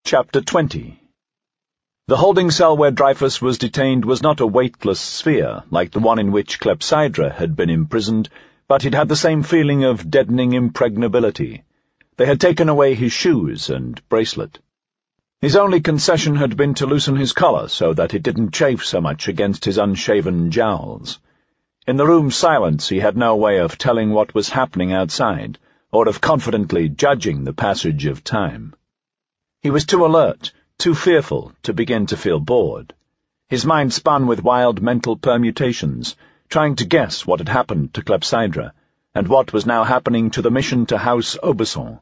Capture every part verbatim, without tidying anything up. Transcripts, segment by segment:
Chapter twenty. The holding cell where Dreyfus was detained was not a weightless sphere like the one in which Clepsydra had been imprisoned, but it had the same feeling of deadening impregnability. They had taken away his shoes and bracelet. His only concession had been to loosen his collar so that it didn't chafe so much against his unshaven jowls. In the room's silence he had no way of telling what was happening outside, or of confidently judging the passage of time. He was too alert, too fearful, to begin to feel bored. His mind spun with wild mental permutations, trying to guess what had happened to Clepsydra, and what was now happening to the mission to House Aubusson.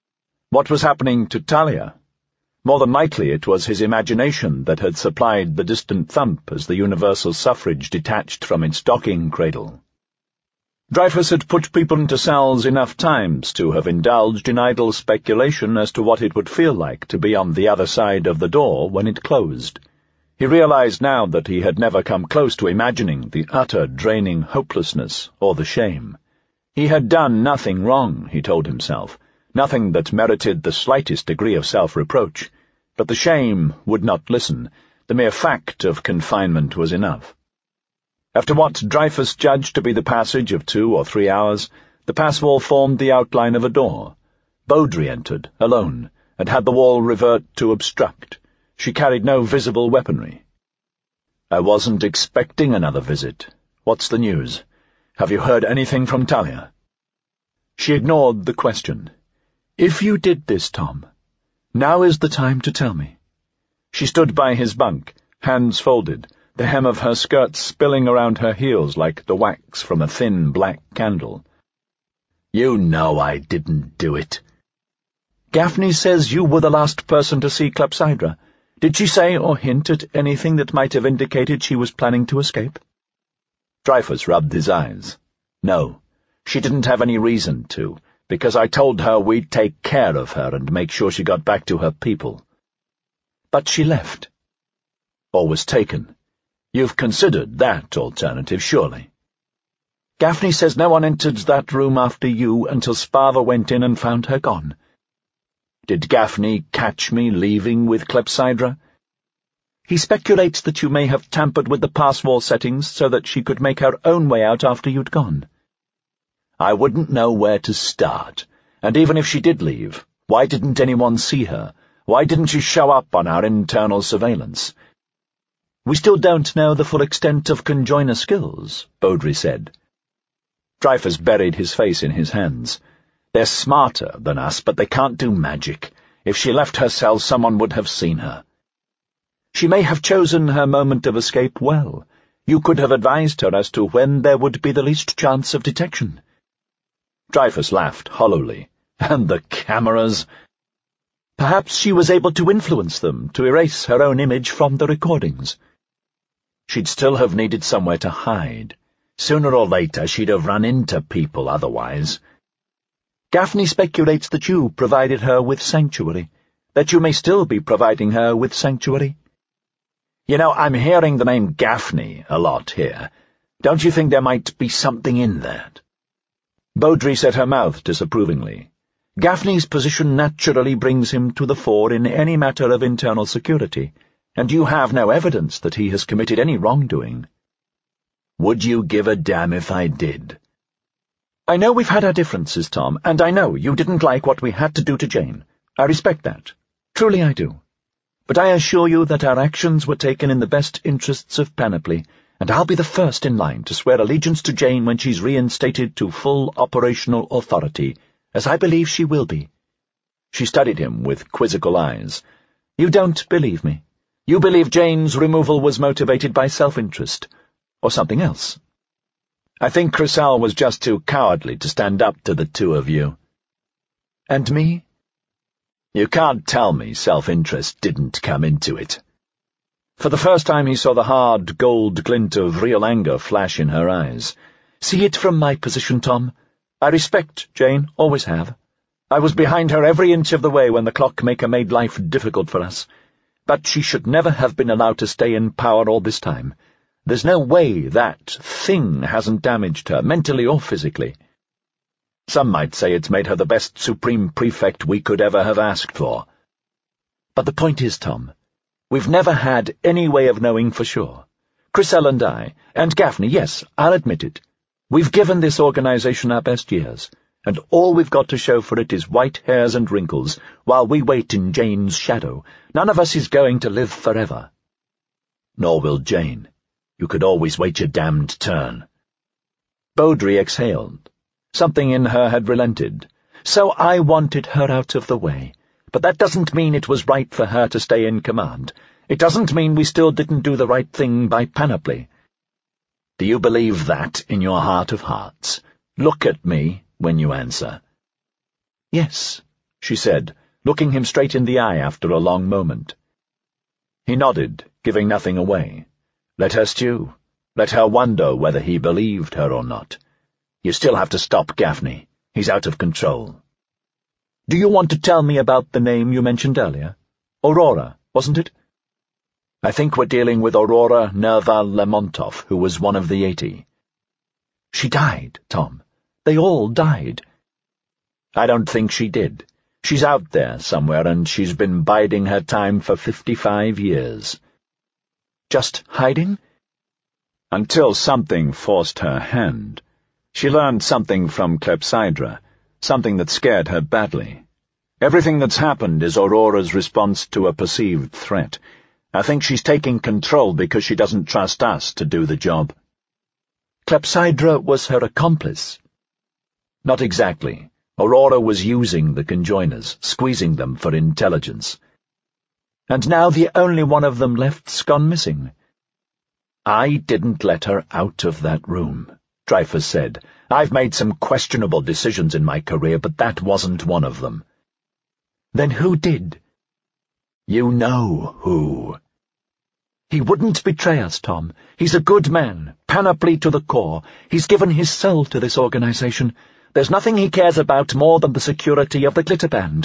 What was happening to Talia? More than likely it was his imagination that had supplied the distant thump as the universal suffrage detached from its docking cradle. Dreyfus had put people into cells enough times to have indulged in idle speculation as to what it would feel like to be on the other side of the door when it closed. He realized now that he had never come close to imagining the utter draining hopelessness or the shame. He had done nothing wrong, he told himself, nothing that merited the slightest degree of self-reproach, but the shame would not listen. The mere fact of confinement was enough. After what Dreyfus judged to be the passage of two or three hours, the pass wall formed the outline of a door. Beaudry entered, alone, and had the wall revert to obstruct. She carried no visible weaponry. "I wasn't expecting another visit. What's the news? Have you heard anything from Talia?" She ignored the question. "If you did this, Tom, now is the time to tell me." She stood by his bunk, hands folded, the hem of her skirt spilling around her heels like the wax from a thin black candle. "You know I didn't do it." "Gaffney says you were the last person to see Clepsydra. Did she say or hint at anything that might have indicated she was planning to escape?" Dreyfus rubbed his eyes. "No, she didn't have any reason to, because I told her we'd take care of her and make sure she got back to her people." "But she left." "Or was taken. You've considered that alternative, surely." "Gaffney says no one entered that room after you until Sparva went in and found her gone." "Did Gaffney catch me leaving with Clepsydra?" "He speculates that you may have tampered with the pass-wall settings so that she could make her own way out after you'd gone." "I wouldn't know where to start. And even if she did leave, why didn't anyone see her? Why didn't she show up on our internal surveillance?" "We still don't know the full extent of conjoiner skills," Beaudry said. Dreyfus buried his face in his hands. "They're smarter than us, but they can't do magic. If she left her cell, someone would have seen her." "She may have chosen her moment of escape well. You could have advised her as to when there would be the least chance of detection." Dreyfus laughed hollowly. "And the cameras?" "Perhaps she was able to influence them, to erase her own image from the recordings." "She'd still have needed somewhere to hide. Sooner or later she'd have run into people otherwise." "Gaffney speculates that you provided her with sanctuary, that you may still be providing her with sanctuary." "You know, I'm hearing the name Gaffney a lot here. Don't you think there might be something in that?" Beaudry set her mouth disapprovingly. "Gaffney's position naturally brings him to the fore in any matter of internal security, and you have no evidence that he has committed any wrongdoing." "Would you give a damn if I did?" "I know we've had our differences, Tom, and I know you didn't like what we had to do to Jane. I respect that. Truly I do. But I assure you that our actions were taken in the best interests of Panoply, and I'll be the first in line to swear allegiance to Jane when she's reinstated to full operational authority, as I believe she will be." She studied him with quizzical eyes. "You don't believe me. You believe Jane's removal was motivated by self-interest, or something else." "I think Chrysal was just too cowardly to stand up to the two of you." "And me?" "You can't tell me self-interest didn't come into it." For the first time he saw the hard gold glint of real anger flash in her eyes. "See it from my position, Tom. I respect Jane, always have. I was behind her every inch of the way when the clockmaker made life difficult for us. But she should never have been allowed to stay in power all this time. There's no way that thing hasn't damaged her, mentally or physically. Some might say it's made her the best Supreme Prefect we could ever have asked for." But the point is, Tom, we've never had any way of knowing for sure. Chrysel and I, and Gaffney, yes, I'll admit it. We've given this organization our best years, and all we've got to show for it is white hairs and wrinkles, while we wait in Jane's shadow. None of us is going to live forever. Nor will Jane. You could always wait your damned turn. Beaudry exhaled. Something in her had relented. So I wanted her out of the way. But that doesn't mean it was right for her to stay in command. It doesn't mean we still didn't do the right thing by Panoply. Do you believe that in your heart of hearts? Look at me when you answer. Yes, she said, looking him straight in the eye after a long moment. He nodded, giving nothing away. Let her stew. Let her wonder whether he believed her or not. You still have to stop Gaffney. He's out of control. Do you want to tell me about the name you mentioned earlier? Aurora, wasn't it? I think we're dealing with Aurora Nerval-Lemontov, who was one of the eighty. She died, Tom. They all died. I don't think she did. She's out there somewhere, and she's been biding her time for fifty-five years. Just hiding? Until something forced her hand. She learned something from Clepsydra, something that scared her badly. Everything that's happened is Aurora's response to a perceived threat. I think she's taking control because she doesn't trust us to do the job. Clepsydra was her accomplice. Not exactly. Aurora was using the conjoiners, squeezing them for intelligence. And now the only one of them left's gone missing. I didn't let her out of that room, Dreyfus said. I've made some questionable decisions in my career, but that wasn't one of them. Then who did? You know who. He wouldn't betray us, Tom. He's a good man, Panoply to the core. He's given his soul to this organization. There's nothing he cares about more than the security of the Glitterband.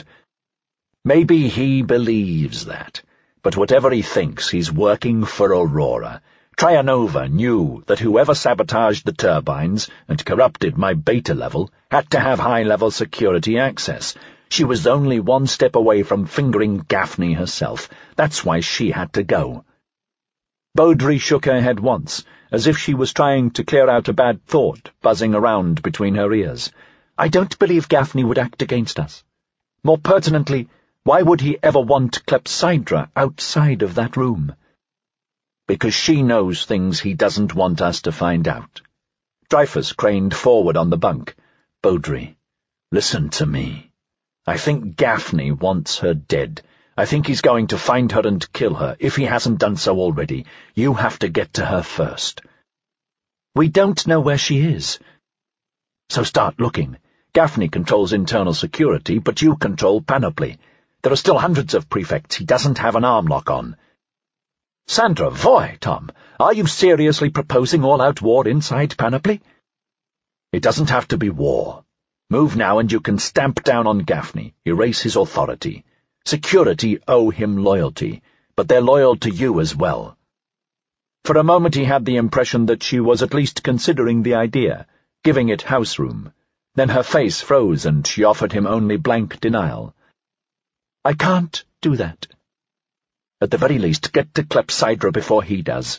Maybe he believes that, but whatever he thinks, he's working for Aurora. Trianova knew that whoever sabotaged the turbines and corrupted my beta level had to have high-level security access. She was only one step away from fingering Gaffney herself. That's why she had to go. Beaudry shook her head once, as if she was trying to clear out a bad thought buzzing around between her ears. I don't believe Gaffney would act against us. More pertinently, why would he ever want Clepsydra outside of that room? Because she knows things he doesn't want us to find out. Dreyfus craned forward on the bunk. Beaudry, listen to me. I think Gaffney wants her dead. I think he's going to find her and kill her, if he hasn't done so already. You have to get to her first. We don't know where she is. So start looking. Gaffney controls internal security, but you control Panoply. There are still hundreds of prefects he doesn't have an arm lock on. Sandra Voy, Tom, are you seriously proposing all-out war inside Panoply? It doesn't have to be war. Move now and you can stamp down on Gaffney, erase his authority. Security owe him loyalty, but they're loyal to you as well. For a moment he had the impression that she was at least considering the idea, giving it house room. Then her face froze and she offered him only blank denial. I can't do that. At the very least, get to Clepsydra before he does.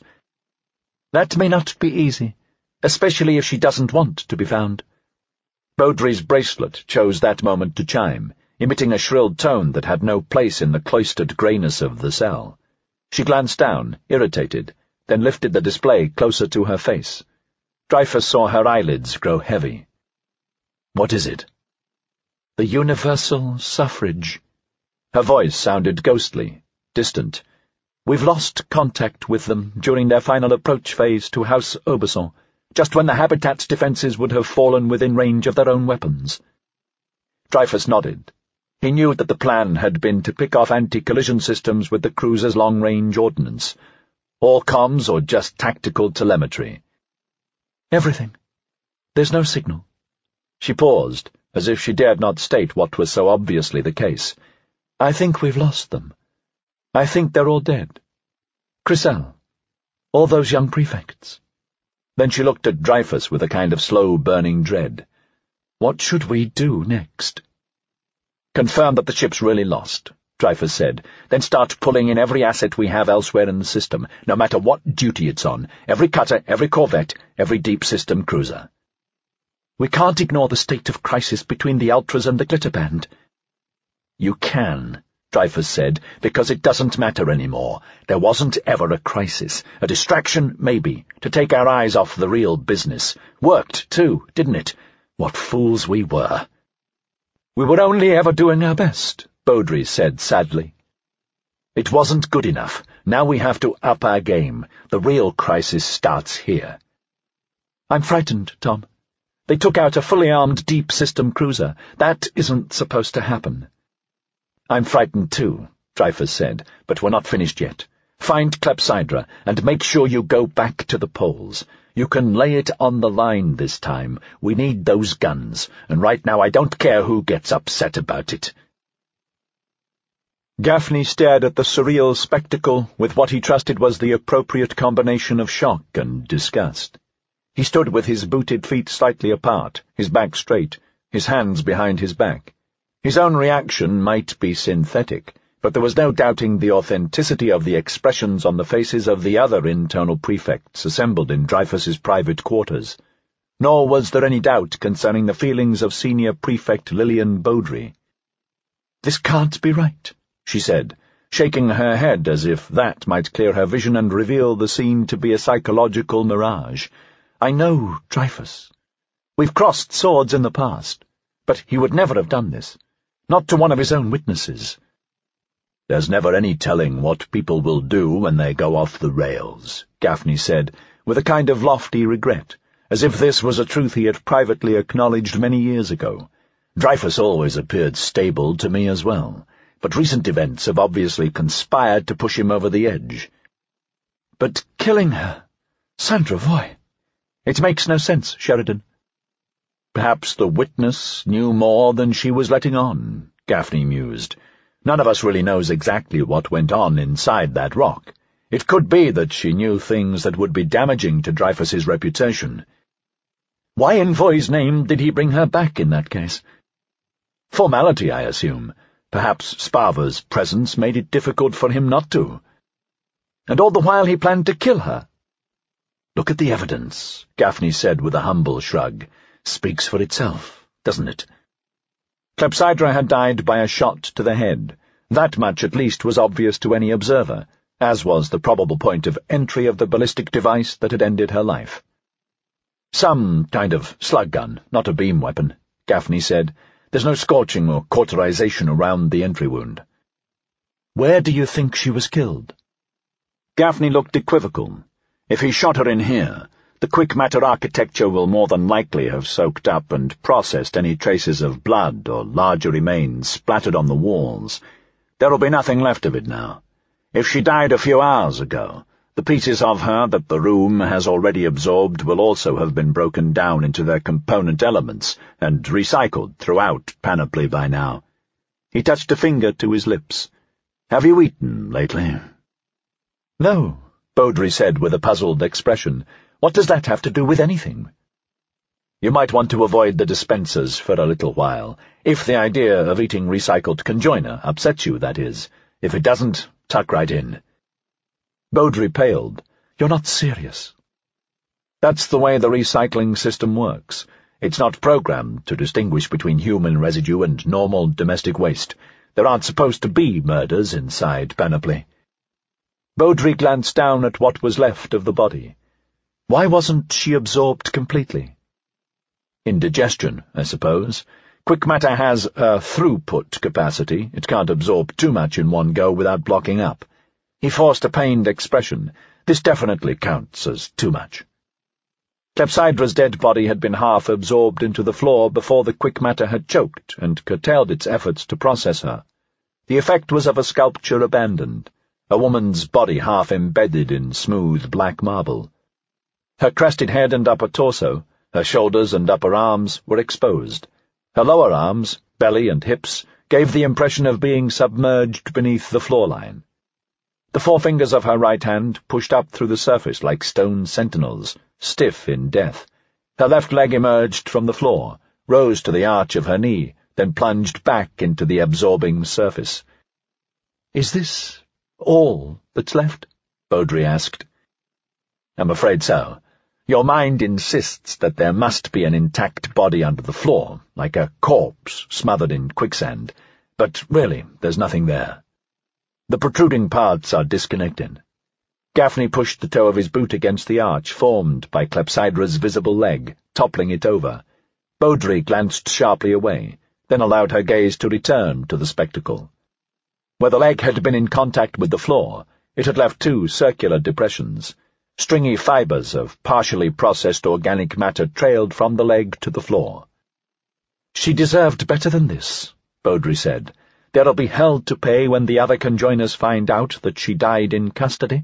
That may not be easy, especially if she doesn't want to be found. Beaudry's bracelet chose that moment to chime, emitting a shrill tone that had no place in the cloistered greyness of the cell. She glanced down, irritated, then lifted the display closer to her face. Dreyfus saw her eyelids grow heavy. What is it? The universal suffrage. Her voice sounded ghostly, distant. We've lost contact with them during their final approach phase to House Oberson, just when the Habitat's defenses would have fallen within range of their own weapons. Dreyfus nodded. He knew that the plan had been to pick off anti-collision systems with the cruiser's long-range ordnance. All comms or just tactical telemetry? Everything. There's no signal. She paused, as if she dared not state what was so obviously the case. I think we've lost them. I think they're all dead. Chrysel. All those young prefects. Then she looked at Dreyfus with a kind of slow-burning dread. What should we do next? Confirm that the ship's really lost. Dreyfus said. "Then start pulling in every asset we have elsewhere in the system, no matter what duty it's on. Every cutter, every corvette, every deep system cruiser." "We can't ignore the state of crisis between the Ultras and the Glitter Band." "You can," Dreyfus said, "because it doesn't matter anymore. There wasn't ever a crisis. A distraction, maybe, to take our eyes off the real business. Worked, too, didn't it? What fools we were." "We were only ever doing our best," Beaudry said sadly. "It wasn't good enough. Now we have to up our game. The real crisis starts here." "I'm frightened, Tom. They took out a fully armed deep system cruiser. That isn't supposed to happen." "I'm frightened too," Dreyfus said, "but we're not finished yet. Find Clepsydra, and make sure you go back to the poles. You can lay it on the line this time. We need those guns, and right now I don't care who gets upset about it." Gaffney stared at the surreal spectacle with what he trusted was the appropriate combination of shock and disgust. He stood with his booted feet slightly apart, his back straight, his hands behind his back. His own reaction might be synthetic, but there was no doubting the authenticity of the expressions on the faces of the other internal prefects assembled in Dreyfus's private quarters. Nor was there any doubt concerning the feelings of Senior Prefect Lillian Beaudry. "This can't be right," she said, shaking her head as if that might clear her vision and reveal the scene to be a psychological mirage. "I know Dreyfus. We've crossed swords in the past, but he would never have done this. Not to one of his own witnesses." "There's never any telling what people will do when they go off the rails," Gaffney said, with a kind of lofty regret, as if this was a truth he had privately acknowledged many years ago. "Dreyfus always appeared stable to me as well, but recent events have obviously conspired to push him over the edge." "But killing her, Sandra Voy, it makes no sense, Sheridan." "Perhaps the witness knew more than she was letting on," Gaffney mused. "None of us really knows exactly what went on inside that rock. It could be that she knew things that would be damaging to Dreyfus's reputation." "Why in Voy's name did he bring her back in that case?" "Formality, I assume. Perhaps Spava's presence made it difficult for him not to." "And all the while he planned to kill her?" "Look at the evidence," Gaffney said with a humble shrug. "Speaks for itself, doesn't it?" Clepsydra had died by a shot to the head. That much at least was obvious to any observer, as was the probable point of entry of the ballistic device that had ended her life. "Some kind of slug gun, not a beam weapon," Gaffney said. "There's no scorching or cauterization around the entry wound." "Where do you think she was killed?" Gaffney looked equivocal. "If he shot her in here, the quick matter architecture will more than likely have soaked up and processed any traces of blood or larger remains splattered on the walls. There'll be nothing left of it now. If she died a few hours ago, the pieces of her that the room has already absorbed will also have been broken down into their component elements and recycled throughout Panoply by now." He touched a finger to his lips. "Have you eaten lately?" "No," Beaudry said with a puzzled expression. "What does that have to do with anything?" "You might want to avoid the dispensers for a little while, if the idea of eating recycled conjoiner upsets you, that is. If it doesn't, tuck right in." Beaudry paled. "You're not serious." "That's the way the recycling system works. It's not programmed to distinguish between human residue and normal domestic waste. There aren't supposed to be murders inside Panoply." Beaudry glanced down at what was left of the body. "Why wasn't she absorbed completely?" "Indigestion, I suppose. Quick matter has a throughput capacity. It can't absorb too much in one go without blocking up." He forced a pained expression. "This definitely counts as too much." Clepsydra's dead body had been half absorbed into the floor before the quick matter had choked and curtailed its efforts to process her. The effect was of a sculpture abandoned, a woman's body half embedded in smooth black marble. Her crested head and upper torso, her shoulders and upper arms, were exposed. Her lower arms, belly and hips, gave the impression of being submerged beneath the floorline. The forefingers of her right hand pushed up through the surface like stone sentinels, stiff in death. Her left leg emerged from the floor, rose to the arch of her knee, then plunged back into the absorbing surface. "Is this all that's left?" Beaudry asked. "I'm afraid so. Your mind insists that there must be an intact body under the floor, like a corpse smothered in quicksand, but really there's nothing there. The protruding parts are disconnected." Gaffney pushed the toe of his boot against the arch formed by Clepsydra's visible leg, toppling it over. Beaudry glanced sharply away, then allowed her gaze to return to the spectacle. Where the leg had been in contact with the floor, it had left two circular depressions. Stringy fibers of partially processed organic matter trailed from the leg to the floor. "She deserved better than this," Beaudry said. "There'll be hell to pay when the other conjoiners find out that she died in custody."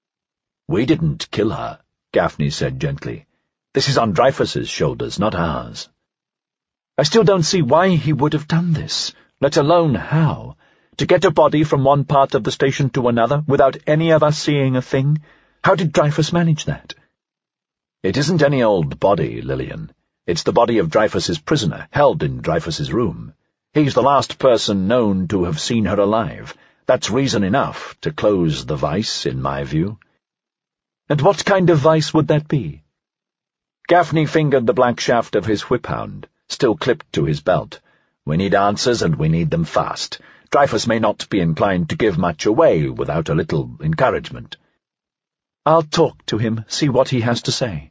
"We didn't kill her," Gaffney said gently. "This is on Dreyfus's shoulders, not ours." "I still don't see why he would have done this, let alone how. To get a body from one part of the station to another without any of us seeing a thing? How did Dreyfus manage that?" "It isn't any old body, Lillian. It's the body of Dreyfus's prisoner, held in Dreyfus's room. He's the last person known to have seen her alive. That's reason enough to close the vice, in my view." "And what kind of vice would that be?" Gaffney fingered the black shaft of his whip-hound, still clipped to his belt. "We need answers, and we need them fast. Dreyfus may not be inclined to give much away without a little encouragement." "I'll talk to him, see what he has to say."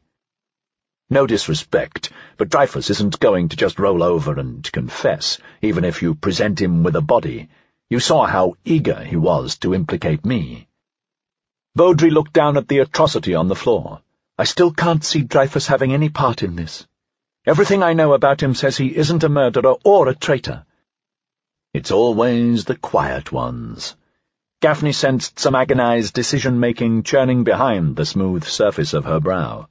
"No disrespect, but Dreyfus isn't going to just roll over and confess, even if you present him with a body. You saw how eager he was to implicate me." Beaudry looked down at the atrocity on the floor. "I still can't see Dreyfus having any part in this. Everything I know about him says he isn't a murderer or a traitor." "It's always the quiet ones." Gaffney sensed some agonized decision-making churning behind the smooth surface of her brow.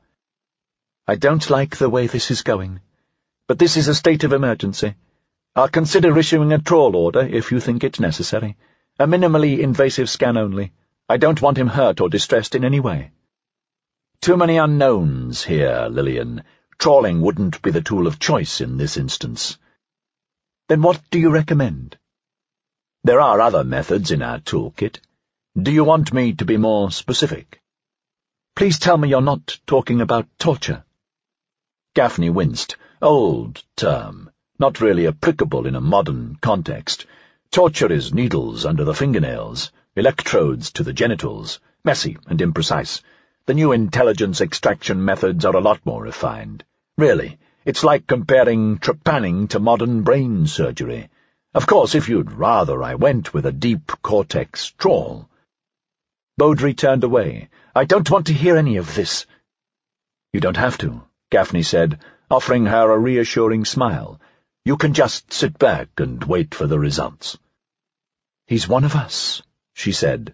"I don't like the way this is going. But this is a state of emergency. I'll consider issuing a trawl order if you think it's necessary. A minimally invasive scan only. I don't want him hurt or distressed in any way." "Too many unknowns here, Lillian. Trawling wouldn't be the tool of choice in this instance." "Then what do you recommend?" "There are other methods in our toolkit. Do you want me to be more specific?" "Please tell me you're not talking about torture." Gaffney winced. Old term, not really applicable in a modern context. Torture is needles under the fingernails, electrodes to the genitals, messy and imprecise. The new intelligence extraction methods are a lot more refined. Really, it's like comparing trepanning to modern brain surgery. Of course, if you'd rather I went with a deep cortex trawl." Beaudry turned away. "I don't want to hear any of this." "You don't have to," Gaffney said, offering her a reassuring smile. "You can just sit back and wait for the results." "He's one of us," she said.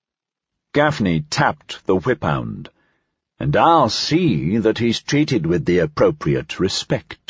Gaffney tapped the whip-hound. "And I'll see that he's treated with the appropriate respect."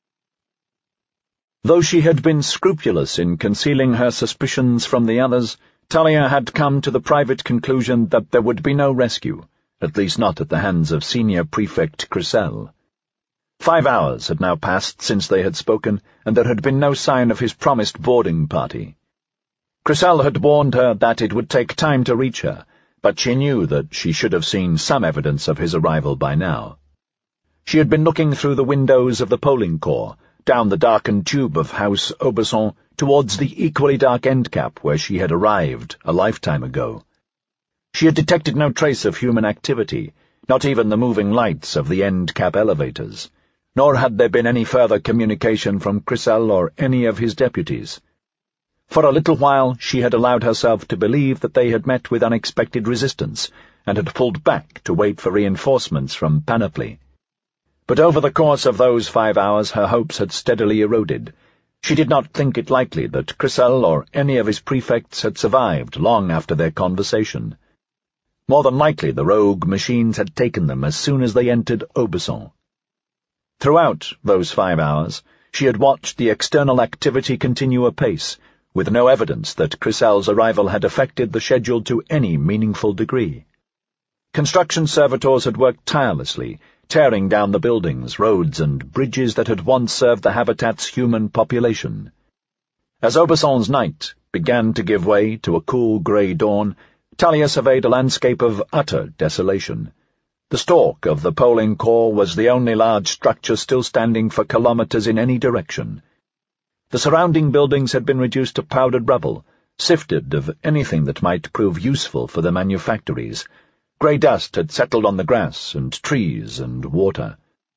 Though she had been scrupulous in concealing her suspicions from the others, Talia had come to the private conclusion that there would be no rescue, at least not at the hands of Senior Prefect Chrysel. Five hours had now passed since they had spoken, and there had been no sign of his promised boarding party. Chrysel had warned her that it would take time to reach her, but she knew that she should have seen some evidence of his arrival by now. She had been looking through the windows of the polling corps, down the darkened tube of House Aubusson, towards the equally dark end cap where she had arrived a lifetime ago. She had detected no trace of human activity, not even the moving lights of the end cap elevators, nor had there been any further communication from Chrysel or any of his deputies. For a little while she had allowed herself to believe that they had met with unexpected resistance, and had pulled back to wait for reinforcements from Panoply. But over the course of those five hours her hopes had steadily eroded. She did not think it likely that Chrysel or any of his prefects had survived long after their conversation. More than likely the rogue machines had taken them as soon as they entered Aubusson. Throughout those five hours she had watched the external activity continue apace, with no evidence that Chrysel's arrival had affected the schedule to any meaningful degree. Construction servitors had worked tirelessly, tearing down the buildings, roads, and bridges that had once served the habitat's human population. As Aubusson's night began to give way to a cool grey dawn, Talia surveyed a landscape of utter desolation. The stalk of the Polling Corps was the only large structure still standing for kilometres in any direction. The surrounding buildings had been reduced to powdered rubble, sifted of anything that might prove useful for the manufactories. Grey dust had settled on the grass and trees and water.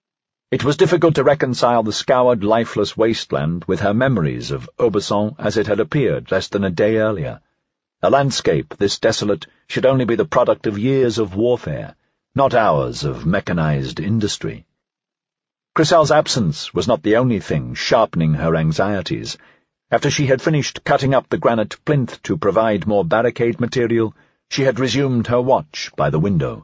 It was difficult to reconcile the scoured, lifeless wasteland with her memories of Aubusson as it had appeared less than a day earlier. A landscape this desolate should only be the product of years of warfare, not hours of mechanized industry. Chriselle's absence was not the only thing sharpening her anxieties. After she had finished cutting up the granite plinth to provide more barricade material, she had resumed her watch by the window.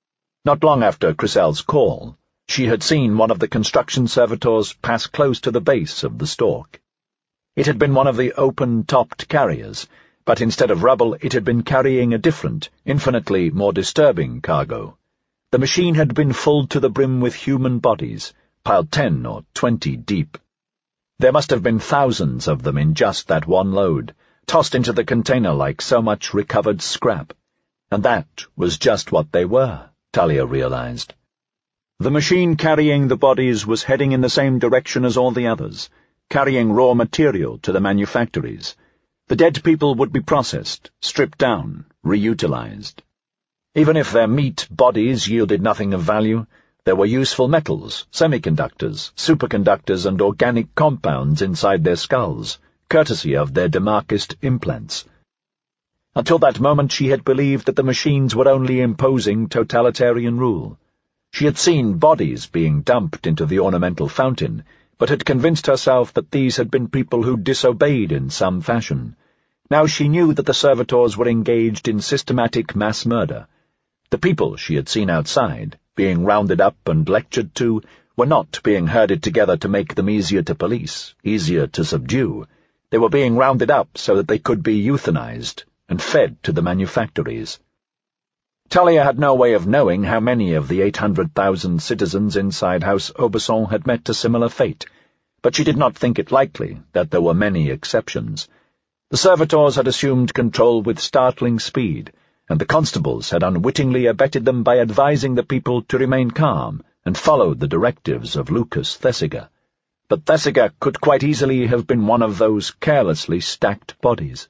Not long after Chriselle's call, she had seen one of the construction servitors pass close to the base of the stalk. It had been one of the open-topped carriers, but instead of rubble it had been carrying a different, infinitely more disturbing cargo. The machine had been filled to the brim with human bodies, piled ten or twenty deep. There must have been thousands of them in just that one load, tossed into the container like so much recovered scrap. And that was just what they were, Talia realized. The machine carrying the bodies was heading in the same direction as all the others, carrying raw material to the manufactories. The dead people would be processed, stripped down, reutilized. Even if their meat bodies yielded nothing of value, there were useful metals, semiconductors, superconductors, and organic compounds inside their skulls, courtesy of their Demarchist implants. Until that moment she had believed that the machines were only imposing totalitarian rule. She had seen bodies being dumped into the ornamental fountain, but had convinced herself that these had been people who disobeyed in some fashion. Now she knew that the servitors were engaged in systematic mass murder. The people she had seen outside, being rounded up and lectured to, were not being herded together to make them easier to police, easier to subdue. They were being rounded up so that they could be euthanized and fed to the manufactories. Talia had no way of knowing how many of the eight hundred thousand citizens inside House Aubusson had met a similar fate, but she did not think it likely that there were many exceptions. The servitors had assumed control with startling speed, and the constables had unwittingly abetted them by advising the people to remain calm and follow the directives of Lucas Thesiger. But Thesiger could quite easily have been one of those carelessly stacked bodies.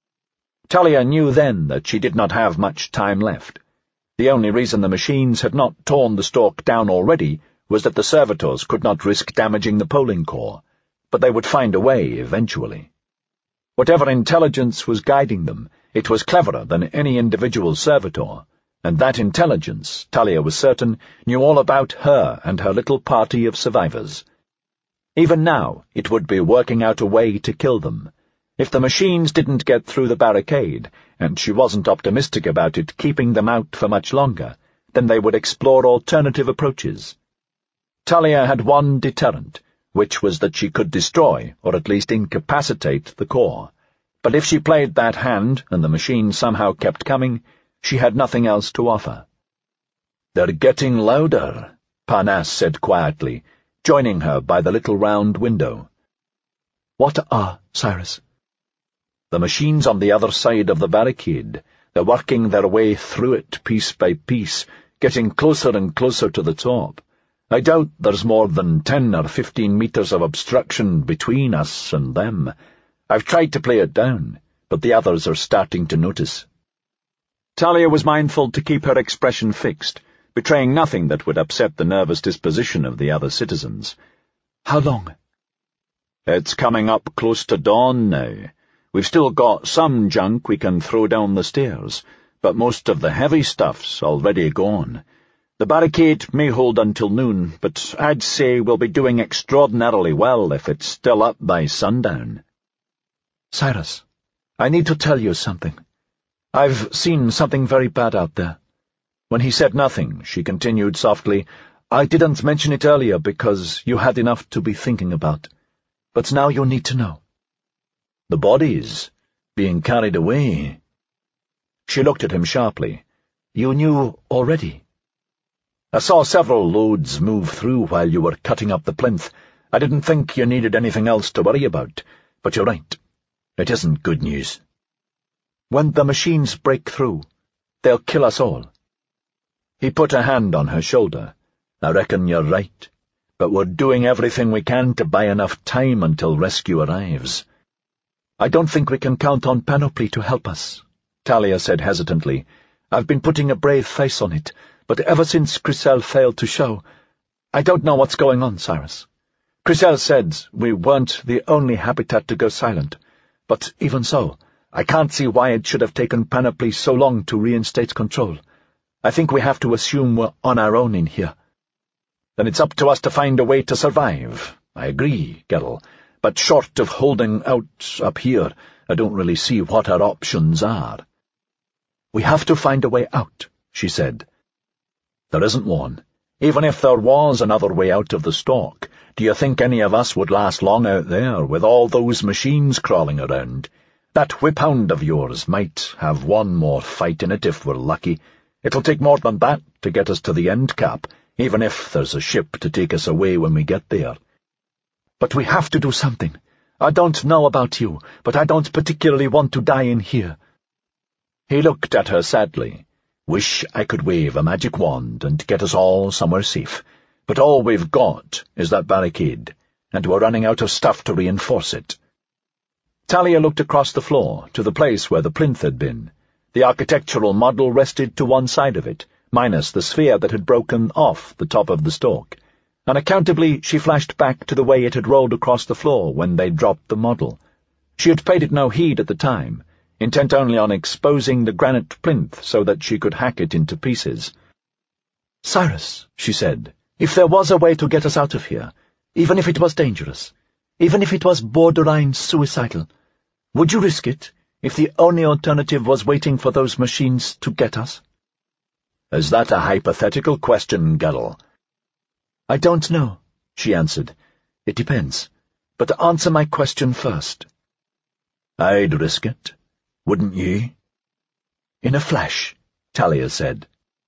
Talia knew then that she did not have much time left. The only reason the machines had not torn the stalk down already was that the servitors could not risk damaging the Polling Corps, but they would find a way eventually. Whatever intelligence was guiding them, it was cleverer than any individual servitor, and that intelligence, Talia was certain, knew all about her and her little party of survivors. Even now it would be working out a way to kill them. If the machines didn't get through the barricade, and she wasn't optimistic about it keeping them out for much longer, then they would explore alternative approaches. Talia had one deterrent, which was that she could destroy, or at least incapacitate, the Corps. But if she played that hand, and the machine somehow kept coming, she had nothing else to offer. "They're getting louder," Parnasse said quietly, joining her by the little round window. "What are, Cyrus?" "The machines on the other side of the barricade. They're working their way through it piece by piece, getting closer and closer to the top. I doubt there's more than ten or fifteen meters of obstruction between us and them. I've tried to play it down, but the others are starting to notice." Talia was mindful to keep her expression fixed, betraying nothing that would upset the nervous disposition of the other citizens. "How long?" "It's coming up close to dawn now. We've still got some junk we can throw down the stairs, but most of the heavy stuff's already gone. The barricade may hold until noon, but I'd say we'll be doing extraordinarily well if it's still up by sundown." "Cyrus, I need to tell you something. I've seen something very bad out there." When he said nothing, she continued softly, "I didn't mention it earlier because you had enough to be thinking about. But now you need to know." "The bodies being carried away." She looked at him sharply. "You knew already?" "I saw several loads move through while you were cutting up the plinth. I didn't think you needed anything else to worry about, but you're right. It isn't good news. When the machines break through, they'll kill us all. He put a hand on her shoulder. I reckon you're right, but we're doing everything we can to buy enough time until rescue arrives. I don't think we can count on Panoply to help us, Talia said hesitantly. I've been putting a brave face on it, but ever since Chrysel failed to show, I don't know what's going on, Cyrus. Chrysel said we weren't the only habitat to go silent, but even so, I can't see why it should have taken Panoply so long to reinstate control. I think we have to assume we're on our own in here. Then it's up to us to find a way to survive. I agree, Geralt, but short of holding out up here, I don't really see what our options are. We have to find a way out, she said. There isn't one. Even if there was another way out of the stalk, do you think any of us would last long out there with all those machines crawling around? That whip-hound of yours might have one more fight in it if we're lucky. It'll take more than that to get us to the end cap, even if there's a ship to take us away when we get there. But we have to do something. I don't know about you, but I don't particularly want to die in here. He looked at her sadly. Wish I could wave a magic wand and get us all somewhere safe, but all we've got is that barricade, and we're running out of stuff to reinforce it. Talia looked across the floor to the place where the plinth had been. The architectural model rested to one side of it, minus the sphere that had broken off the top of the stalk. Unaccountably, she flashed back to the way it had rolled across the floor when they dropped the model. She had paid it no heed at the time, intent only on exposing the granite plinth so that she could hack it into pieces. "Cyrus," she said, "if there was a way to get us out of here, even if it was dangerous, even if it was borderline suicidal, would you risk it if the only alternative was waiting for those machines to get us?" "Is that a hypothetical question, Geralt?" "I don't know," she answered. "It depends. But answer my question first." "I'd risk it. Wouldn't you?" "In a flash," Talia said.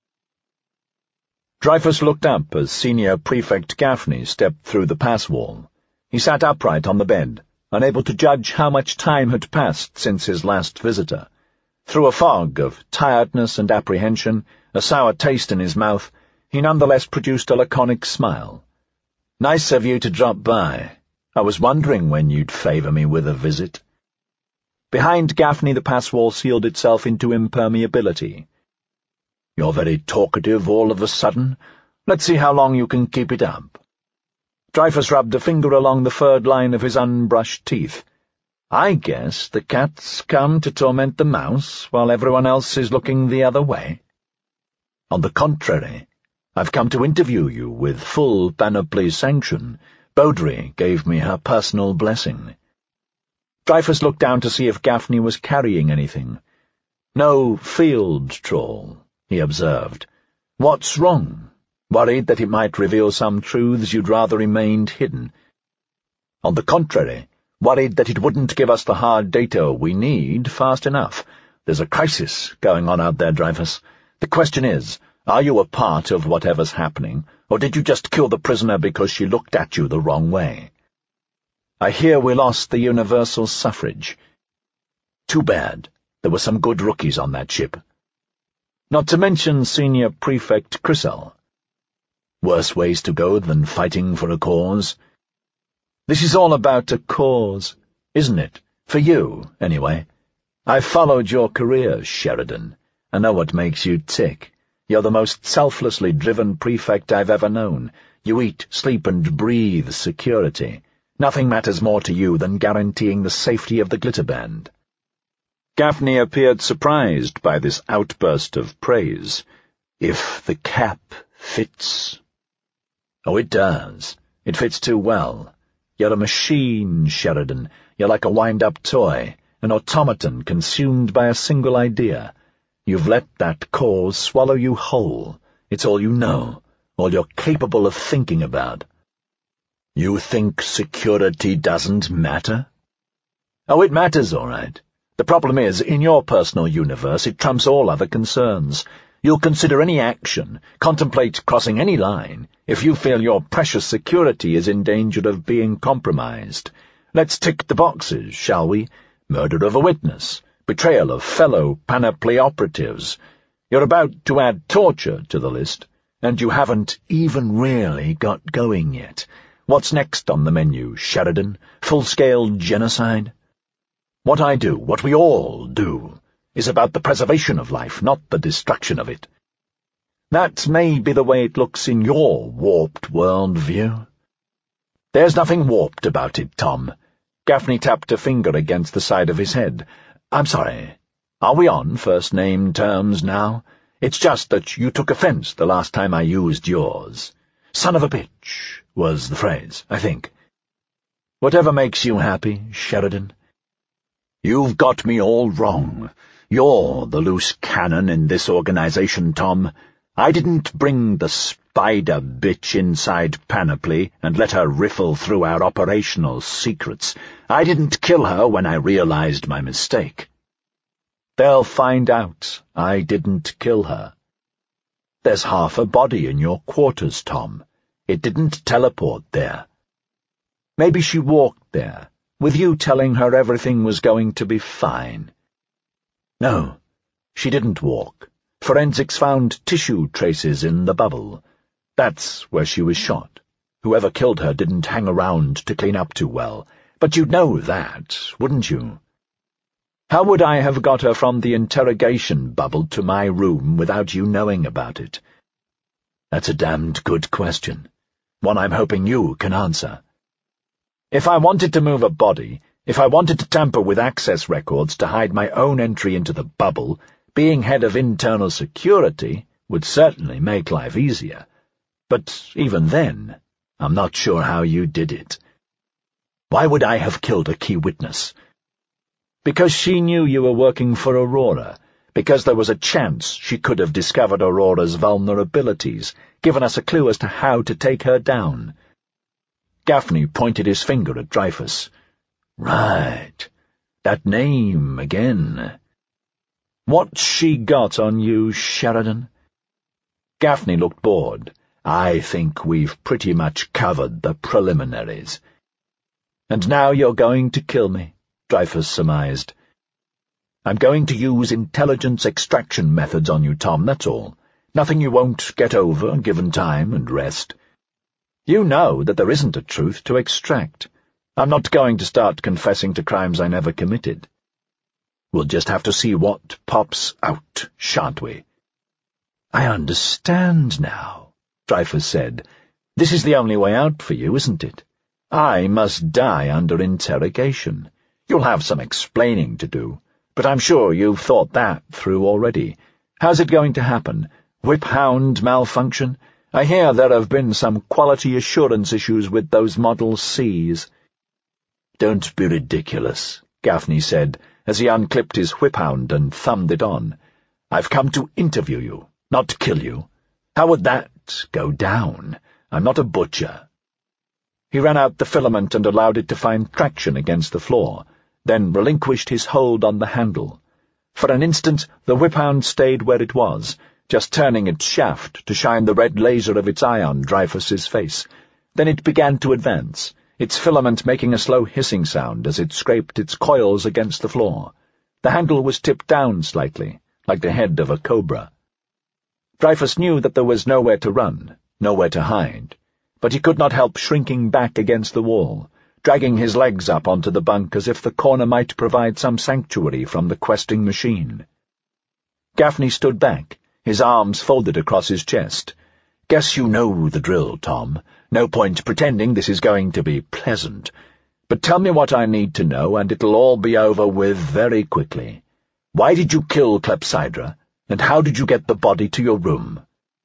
Dreyfus looked up as Senior Prefect Gaffney stepped through the pass wall. He sat upright on the bed, unable to judge how much time had passed since his last visitor. Through a fog of tiredness and apprehension, a sour taste in his mouth, he nonetheless produced a laconic smile. "Nice of you to drop by. I was wondering when you'd favour me with a visit." Behind Gaffney the pass wall sealed itself into impermeability. "You're very talkative all of a sudden. Let's see how long you can keep it up." Dreyfus rubbed a finger along the furred line of his unbrushed teeth. "I guess the cat's come to torment the mouse while everyone else is looking the other way." "On the contrary, I've come to interview you with full Panoply sanction. Beaudry gave me her personal blessing." Dreyfus looked down to see if Gaffney was carrying anything. "No field troll," he observed. "What's wrong? Worried that it might reveal some truths you'd rather remained hidden?" "On the contrary, worried that it wouldn't give us the hard data we need fast enough. There's a crisis going on out there, Dreyfus. The question is, are you a part of whatever's happening, or did you just kill the prisoner because she looked at you the wrong way? I hear we lost the universal suffrage. Too bad. There were some good rookies on that ship. Not to mention Senior Prefect Chrysel. Worse ways to go than fighting for a cause. This is all about a cause, isn't it? For you, anyway. I've followed your career, Sheridan. I know what makes you tick. You're the most selflessly driven prefect I've ever known. You eat, sleep, and breathe security. Nothing matters more to you than guaranteeing the safety of the Glitterband." Gaffney appeared surprised by this outburst of praise. "If the cap fits—" "Oh, it does. It fits too well. You're a machine, Sheridan. You're like a wind-up toy, an automaton consumed by a single idea. You've let that cause swallow you whole. It's all you know, all you're capable of thinking about." "You think security doesn't matter?" "Oh, it matters, all right. The problem is, in your personal universe, it trumps all other concerns. You'll consider any action, contemplate crossing any line, if you feel your precious security is in danger of being compromised. Let's tick the boxes, shall we? Murder of a witness, betrayal of fellow Panoply operatives. You're about to add torture to the list, and you haven't even really got going yet. What's next on the menu, Sheridan? Full-scale genocide? What I do, what we all do, is about the preservation of life, not the destruction of it. That may be the way it looks in your warped world view. There's nothing warped about it, Tom. Gaffney tapped a finger against the side of his head. I'm sorry. Are we on first-name terms now? It's just that you took offense the last time I used yours. Son of a bitch was the phrase, I think. Whatever makes you happy, Sheridan. You've got me all wrong. You're the loose cannon in this organization, Tom. I didn't bring the spider bitch inside Panoply and let her riffle through our operational secrets. I didn't kill her when I realized my mistake. They'll find out I didn't kill her. There's half a body in your quarters, Tom. It didn't teleport there. Maybe she walked there, with you telling her everything was going to be fine. No, she didn't walk. Forensics found tissue traces in the bubble. That's where she was shot. Whoever killed her didn't hang around to clean up too well. But you'd know that, wouldn't you? How would I have got her from the interrogation bubble to my room without you knowing about it? That's a damned good question. One I'm hoping you can answer. If I wanted to move a body, if I wanted to tamper with access records to hide my own entry into the bubble, being head of internal security would certainly make life easier. But even then, I'm not sure how you did it. Why would I have killed a key witness? Because she knew you were working for Aurora, because there was a chance she could have discovered Aurora's vulnerabilities, given us a clue as to how to take her down. Gaffney pointed his finger at Dreyfus. Right. That name again. What's she got on you, Sheridan? Gaffney looked bored. I think we've pretty much covered the preliminaries. And now you're going to kill me, Dreyfus surmised. I'm going to use intelligence extraction methods on you, Tom, that's all. Nothing you won't get over, given time and rest. You know that there isn't a truth to extract. I'm not going to start confessing to crimes I never committed. We'll just have to see what pops out, shan't we? I understand now, Dreyfus said. This is the only way out for you, isn't it? I must die under interrogation. You'll have some explaining to do, but I'm sure you've thought that through already. How's it going to happen? Whip-hound malfunction? I hear there have been some quality assurance issues with those Model Cs. Don't be ridiculous, Gaffney said, as he unclipped his whip-hound and thumbed it on. I've come to interview you, not kill you. How would that go down? I'm not a butcher. He ran out the filament and allowed it to find traction against the floor, then relinquished his hold on the handle. For an instant the whip-hound stayed where it was, just turning its shaft to shine the red laser of its eye on Dreyfus's face. Then it began to advance, its filament making a slow hissing sound as it scraped its coils against the floor. The handle was tipped down slightly, like the head of a cobra. Dreyfus knew that there was nowhere to run, nowhere to hide, but he could not help shrinking back against the wall, dragging his legs up onto the bunk as if the corner might provide some sanctuary from the questing machine. Gaffney stood back, his arms folded across his chest. Guess you know the drill, Tom. No point pretending this is going to be pleasant. But tell me what I need to know, and it'll all be over with very quickly. Why did you kill Clepsydra, and how did you get the body to your room?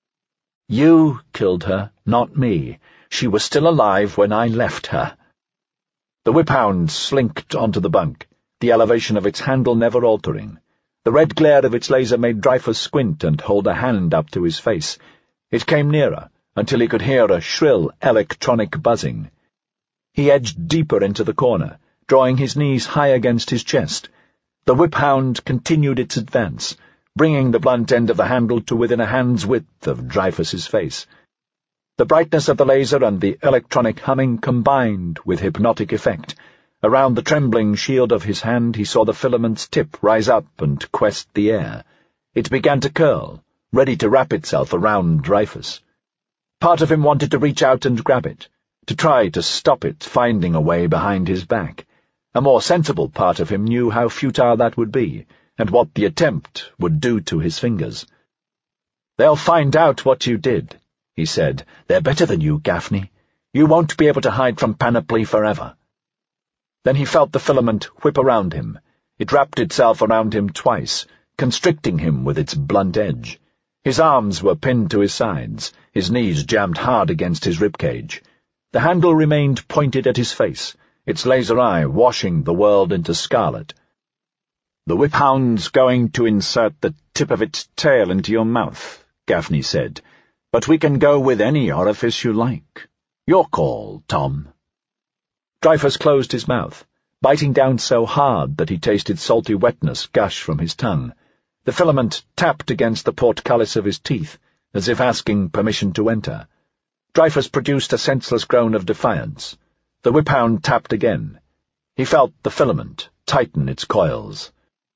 You killed her, not me. She was still alive when I left her. The whip-hound slinked onto the bunk, the elevation of its handle never altering. The red glare of its laser made Dreyfus squint and hold a hand up to his face. It came nearer, until he could hear a shrill electronic buzzing. He edged deeper into the corner, drawing his knees high against his chest. The whip-hound continued its advance, bringing the blunt end of the handle to within a hand's width of Dreyfus's face. The brightness of the laser and the electronic humming combined with hypnotic effect. Around the trembling shield of his hand he saw the filament's tip rise up and quest the air. It began to curl, ready to wrap itself around Dreyfus. Part of him wanted to reach out and grab it, to try to stop it finding a way behind his back. A more sensible part of him knew how futile that would be, and what the attempt would do to his fingers. "They'll find out what you did," he said. "They're better than you, Gaffney. You won't be able to hide from Panoply forever." Then he felt the filament whip around him. It wrapped itself around him twice, constricting him with its blunt edge. His arms were pinned to his sides, his knees jammed hard against his ribcage. The handle remained pointed at his face, its laser eye washing the world into scarlet. "The whip-hound's going to insert the tip of its tail into your mouth," Gaffney said, "but we can go with any orifice you like. Your call, Tom." Dreyfus closed his mouth, biting down so hard that he tasted salty wetness gush from his tongue. The filament tapped against the portcullis of his teeth, as if asking permission to enter. Dreyfus produced a senseless groan of defiance. The whip-hound tapped again. He felt the filament tighten its coils.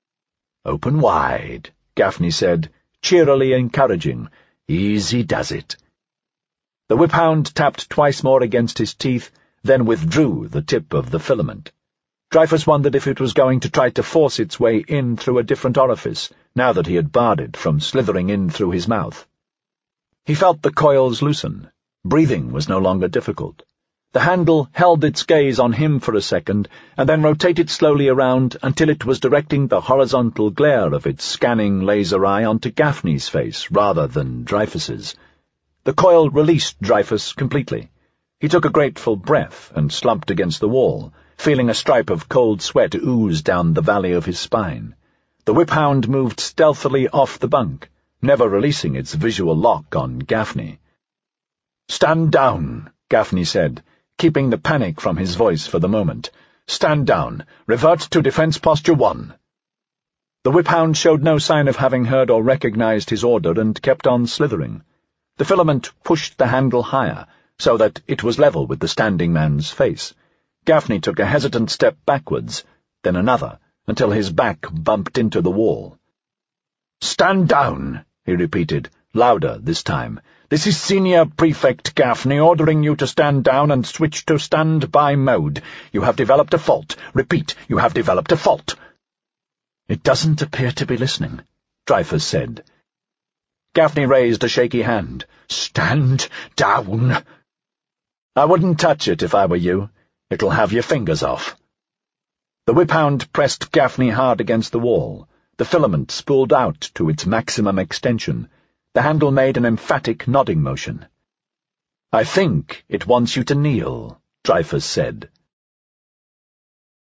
"Open wide," Gaffney said, cheerily encouraging. "Easy does it." The whip-hound tapped twice more against his teeth, then withdrew the tip of the filament. Dreyfus wondered if it was going to try to force its way in through a different orifice, now that he had barred it from slithering in through his mouth. He felt the coils loosen. Breathing was no longer difficult. The handle held its gaze on him for a second, and then rotated slowly around until it was directing the horizontal glare of its scanning laser eye onto Gaffney's face rather than Dreyfus's. The coil released Dreyfus completely. He took a grateful breath and slumped against the wall, feeling a stripe of cold sweat ooze down the valley of his spine. The whip-hound moved stealthily off the bunk, never releasing its visual lock on Gaffney. "Stand down," Gaffney said, keeping the panic from his voice for the moment. "Stand down. Revert to defense posture one." The whip-hound showed no sign of having heard or recognized his order and kept on slithering. The filament pushed the handle higher, so that it was level with the standing man's face. Gaffney took a hesitant step backwards, then another, until his back bumped into the wall. "Stand down," he repeated, louder this time. "This is Senior Prefect Gaffney ordering you to stand down and switch to stand-by mode. You have developed a fault. Repeat, you have developed a fault." "It doesn't appear to be listening," Dreyfus said. Gaffney raised a shaky hand. "Stand down." "I wouldn't touch it if I were you. It'll have your fingers off." The whip-hound pressed Gaffney hard against the wall. The filament spooled out to its maximum extension. The handle made an emphatic nodding motion. "I think it wants you to kneel," Dreyfus said.